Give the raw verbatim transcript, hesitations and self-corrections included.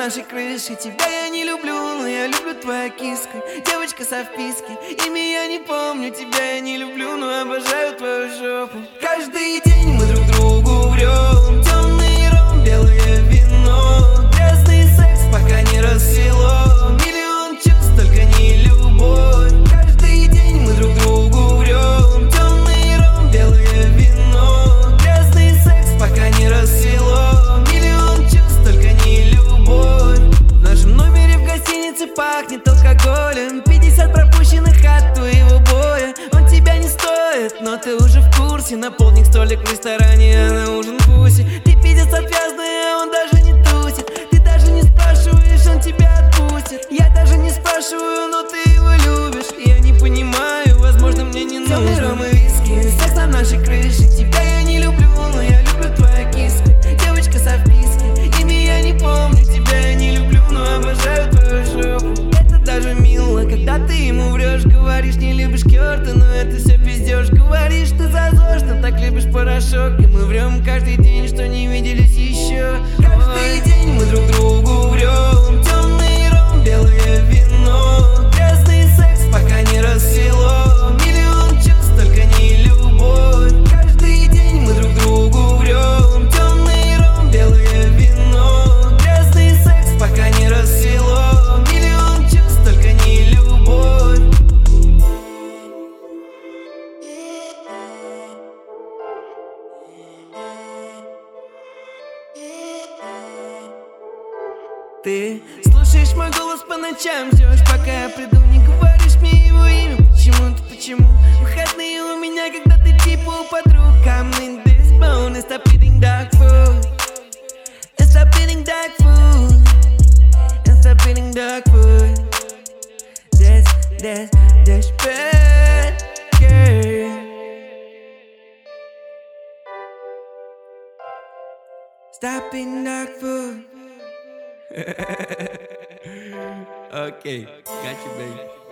нашей крыши. Тебя я не люблю, но я люблю твою киску. Девочка со вписки, имя я не помню. Тебя я не люблю, но обожаю твою жопу. Каждый день мы друг другу врем. Темный ром, белое вино. Грязный секс, пока не рассвело. Миллион чувств, только не любовь. Каждый день мы друг другу врем. Темный ром, белое вино. Грязный секс, пока не рассвело. Миллион чувств, только не любовь. В нашем номере в гостинице пахнет алкоголем. Пятьдесят пропущенных от твоего боя. Он тебя не стоит, но ты уже в курсе. На полдник столик в ресторане, а на ужин пуси. Ты пиздец отвязный, а он даже не тусит. Ты даже не спрашиваешь, он тебя отпустит. Я даже не спрашиваю, но ты его любишь. Я не понимаю, возможно, мне не нужно. Темный ром и виски, секс на нашей крыше. Тебя я не люблю, но я люблю твою киску. Девочка со вписки, имя я не помню. Тебя я не люблю, но обожаю твою жопу. Это даже мило, когда ты ему врешь. Говоришь, не любишь Кёрта, но это все пиздешь. Говоришь, ты зазорно, так любишь порошок. И мы врем каждый день, что не виделись еще. Каждый день мы друг другу врем. Темный ром, белое вино. Грязный секс, пока не рассвело. Миллион чувств, только не любовь. Каждый день мы друг другу врем. Темный ром, белое вино. Грязный секс, пока не рассвело. Миллион чувств, только не любовь. Ты слушаешь мой голос по ночам, ждешь, пока я приду, не говоришь мне его имя. Почему-то, почему? Выходные у меня, когда ты типа у подруг. I'm in this bone and stop eating dog food. And stop eating dog food. And stop eating dog food. That's, that's, that's bad, girl. Stop eating dog food. Okay, got you, baby.